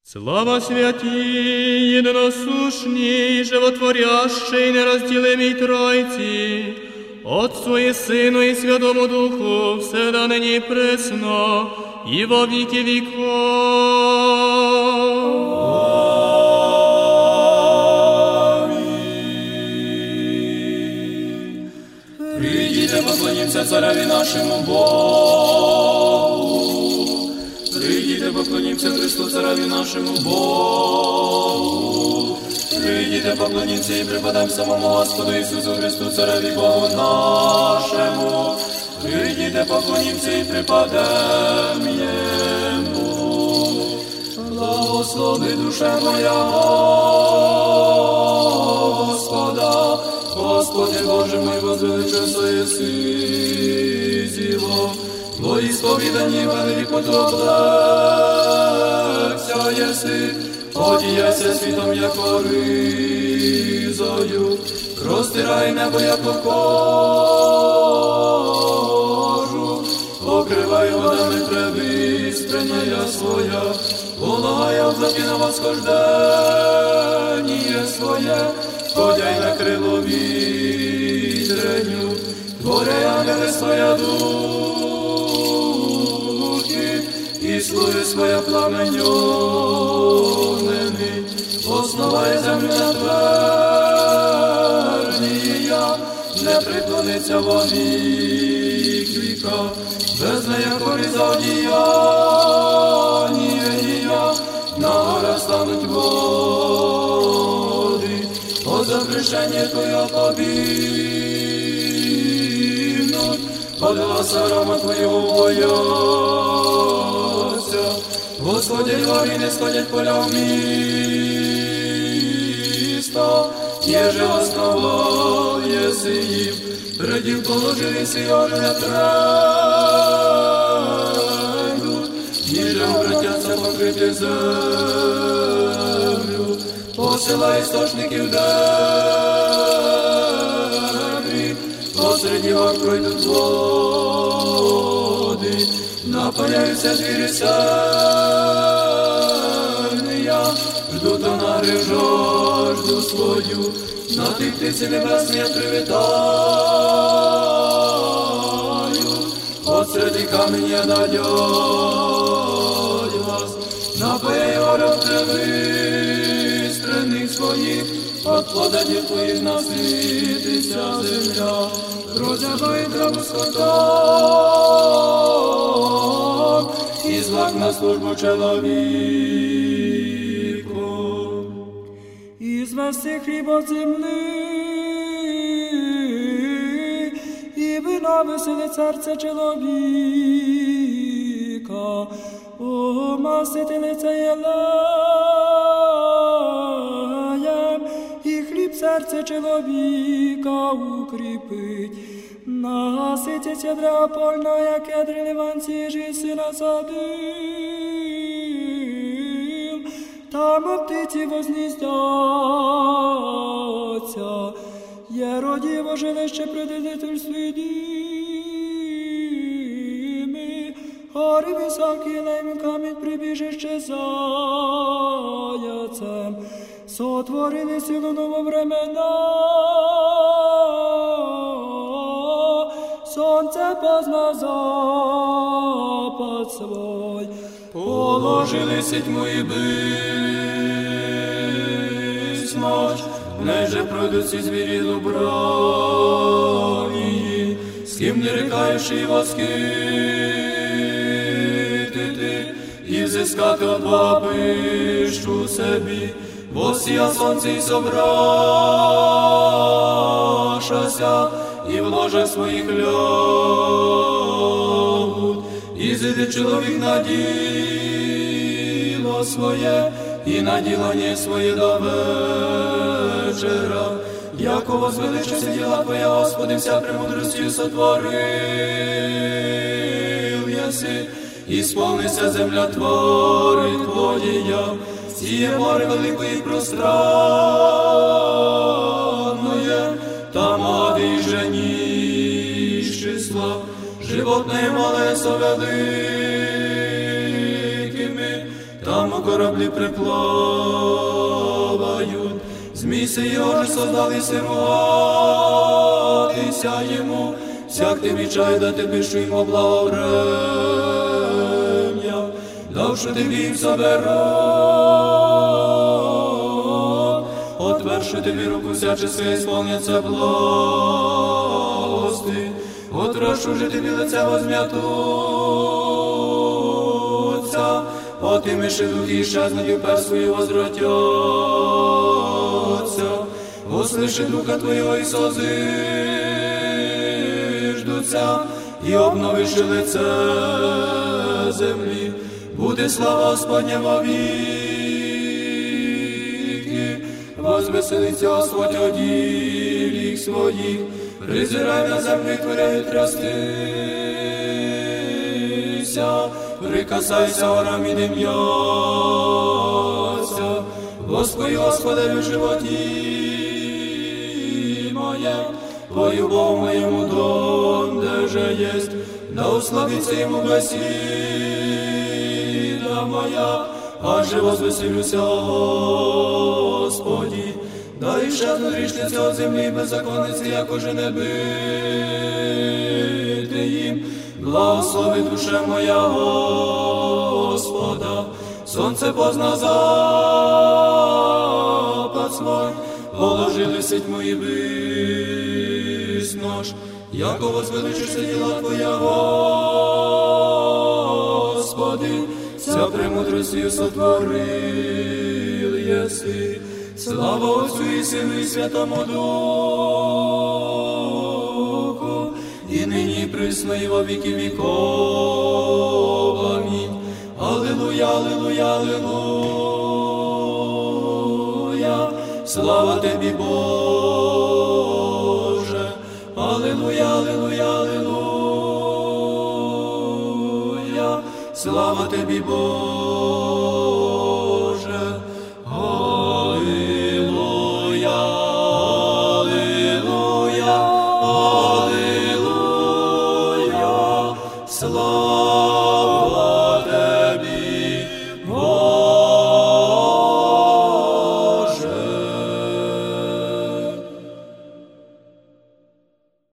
Слава святій, єдиносушній, животворящій, нерозділимій Тройці, Отцу і Сину і Святому Духу, всегда нині і присно, і во віки віков. Прийдіте, поклонімся цареві нашому Богу. Прийдіте, поклонімся Христу цареві нашому Богу. Прийдіте, поклонімся і припадемо самому Господу Ісусу Христу цареві Богу нашому. Прийдіте, поклонімся і припадемо Йому. Благослови душе моя Господа, Господи Боже мой, возвеличився єси зіло, бо ісповідані велику облегся єси, одіяйся світом, яко ризою, розтирай небо, яко кожу, покривай водами превиспрення своя, полагай облаки на восхождення своє, ходяй на крило вітреню, творяй ангели своя духи, і слуги своя пламень огнений, основай землю на твердія, не приклониться во вік віка, без нея коріза одіяння, на горах стануть води, от запрещення Твоє побігнуть, от гласа грома Твоєго бояться. Господи, гори не сходять поля в місто, єже основав єси їм, предів положилися й уже не тренуть, ніже обратяться покрити землю. Посилай істочників демрі, посеред його пройдуть води, напаяються звірі сильні, жду тонари жажду свою, на тих птиці небесні я привітаю, от середі камені я надять вас, напаяй город привистрених своїх, от плодів твоїх насититься земля, розябай траву скотам, і злак на службу чоловіку. І звести хліб от земли, і вина веселить серце чоловіка, умастити лице єлеєм, і хліб серце чоловіка укріпить. Наситять ядра польна, як ядри ливанці, жиси насадив, там птиці возніздяться, є родіво жилище предидительстві дими, гори високі, лейм камінь прибіжище заяцем, сотворили силу нововремена, сонце позна запад свой, Положили тьму і безмоч, неже пройдуть ці звірі дубравії, з ким не рекаєш і восхитити, і взискати от Бога пищу собі, восія сонце і собрашася, і в ложе своїх лягуть, і зійде чоловік на діло своє, і на ділання своє до вечора. Яко возвеличиться діла Твоя, Господи, вся премудростю сотворив єси, і сповнися земля твори Твоєя, сіє море великої пространної, там ади і жені з числа, животне мале со великими, там корабли приплавают. Змейся его же создались рватися ему, всяк ты мечай, да ты пишу ему благовремя, давши тобі їм соберу, отверши тобі руку всяческа, исполнится благости, отрашу же тобі лице возм'ятуться, от имеши духи исчезнуть, и пер свою возвратятся. Услыши духа твоего и созиждутся, и обновишь лице земли. Буде слава Господня во веки, возвеселится Господь о діліх своїх, призирай на землю і творяй трястися, прикасайся горам і дим'яся. Господи, Господи, в животі моем, Твою Богу моему донде же есть, да уславится ему беседа моя, аже возвеселюся, Господи, да исчезнут грешницы от земли, беззаконницы, яко же не бити им, благослови душа моя Господа, сонце позна запад свой, положили сеть мої виснож, яко возвеличишся діла Твоя, Господи, вся премудростю сотворил єси. Слава Отцю і Сину і Святому Духу, і нині і присно, і во віки віков. Амінь. Алілуя, алілуя, алілуя. Слава Тобі, Боже. Алілуя, алілуя, алілуя. Слава Тобі, Боже.